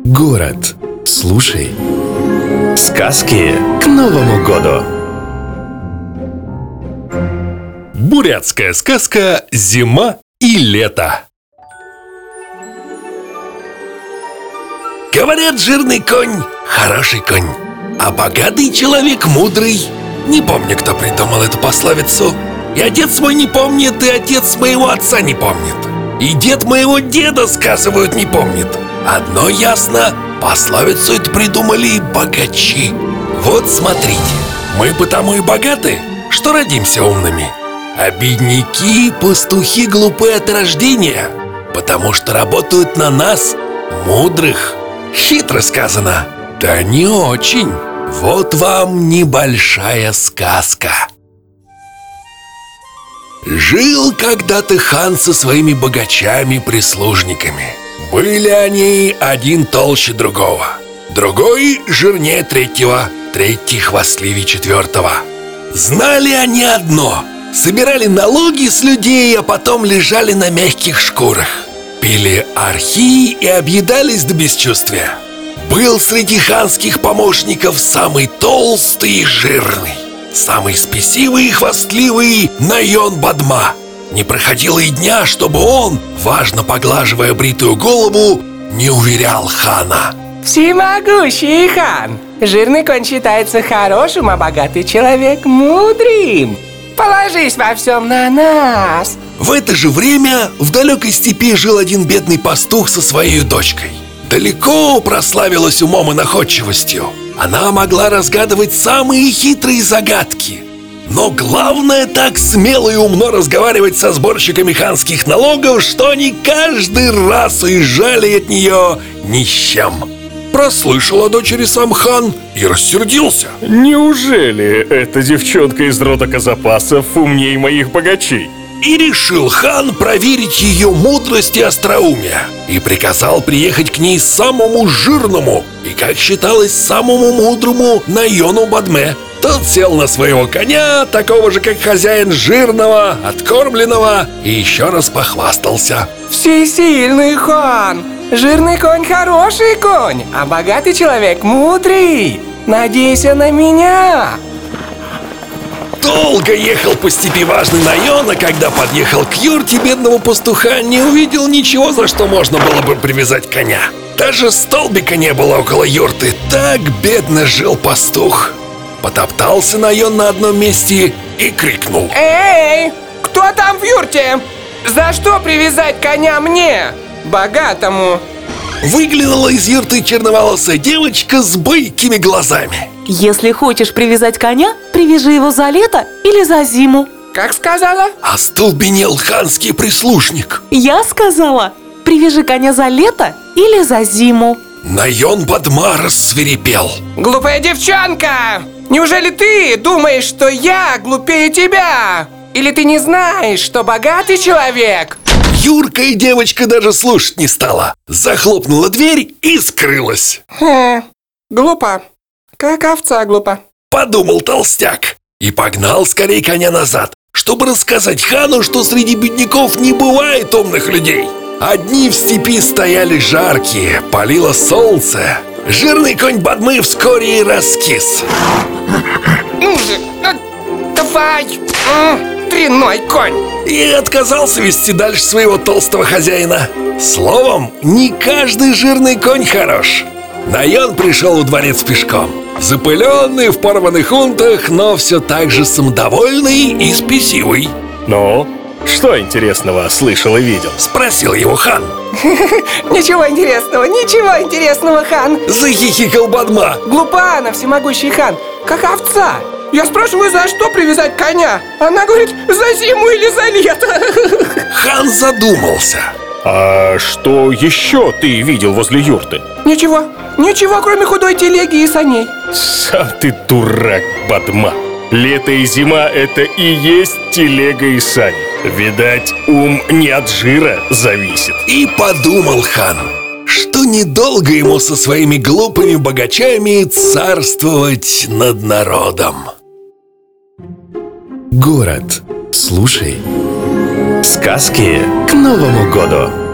Город. Слушай. Сказки к Новому году. Бурятская сказка «Зима и лето». Говорят, жирный конь – хороший конь, а богатый человек – мудрый. Не помню, кто придумал эту пословицу. И отец мой не помнит, и отец моего отца не помнит. И дед моего деда, сказывают, не помнит. Одно ясно – пословицу эту придумали богачи. Вот смотрите, мы потому и богаты, что родимся умными. А бедняки, пастухи глупы от рождения, потому что работают на нас, мудрых. Хитро сказано. Да не очень. Вот вам небольшая сказка. Жил когда-то хан со своими богачами-прислужниками. Были они один толще другого, другой жирнее третьего, третий хвастливее четвертого. Знали они одно: собирали налоги с людей, а потом лежали на мягких шкурах, пили архи и объедались до бесчувствия. Был среди ханских помощников самый толстый и жирный, самый спесивый и хвастливый Найон-Бадма. Не проходило и дня, чтобы он, важно поглаживая бритую голову, не уверял хана: всемогущий хан, жирный конь считается хорошим, а богатый человек мудрым. Положись во всем на нас. В это же время в далекой степи жил один бедный пастух со своей дочкой. Далеко прославилась умом и находчивостью. Она могла разгадывать самые хитрые загадки. Но главное, так смело и умно разговаривать со сборщиками ханских налогов, что они каждый раз уезжали от нее ни с чем. Прослышал о дочери сам хан и рассердился. Неужели эта девчонка из рода Казапасов умнее моих богачей? И решил хан проверить ее мудрость и остроумие. И приказал приехать к ней самому жирному и, как считалось, самому мудрому Найону-Бадме. Тот сел на своего коня, такого же, как хозяин, жирного, откормленного, и еще раз похвастался: Всесильный хан, жирный конь хороший конь, а богатый человек мудрый. Надейся на меня. Долго ехал по степи важный Найон, а когда подъехал к юрте бедного пастуха, не увидел ничего, за что можно было бы привязать коня. Даже столбика не было около юрты. Так бедно жил пастух. Потоптался Найон на одном месте и крикнул: Эй, кто там в юрте? За что привязать коня мне, богатому? Выглянула из юрты черноволосая девочка с бойкими глазами. Если хочешь привязать коня, привяжи его за лето или за зиму. Как сказала? Остолбенел ханский прислужник. Я сказала, привяжи коня за лето или за зиму. Найон-Бадма рассвирепел. Глупая девчонка! Неужели ты думаешь, что я глупее тебя? Или ты не знаешь, что богатый человек? Юрка и девочка даже слушать не стала. Захлопнула дверь и скрылась. Глупо. Как овца глупа. Подумал толстяк и погнал скорей коня назад, чтобы рассказать хану, что среди бедняков не бывает умных людей. Одни в степи стояли жаркие, палило солнце. Жирный конь Бадмы вскоре и раскис. Ну же, давай, дрянной конь. И отказался вести дальше своего толстого хозяина. Словом, не каждый жирный конь хорош. Найон пришел во дворец пешком, запыленный, в порванных унтах, но все так же самодовольный и спесивый. Ну, что интересного слышал и видел? Спросил его хан. Ничего интересного, хан. Захихикал Бадма. Глупа она, всемогущий хан, как овца. Я спрашиваю, за что привязать коня? Она говорит, за зиму или за лето. Хан задумался. А что еще ты видел возле юрты? Ничего, кроме худой телеги и саней. Сам ты дурак, Бадма. Лето и зима — это и есть телега и сани. Видать, ум не от жира зависит. И подумал хан, что недолго ему со своими глупыми богачами царствовать над народом. Город. Слушай. Сказки к Новому году.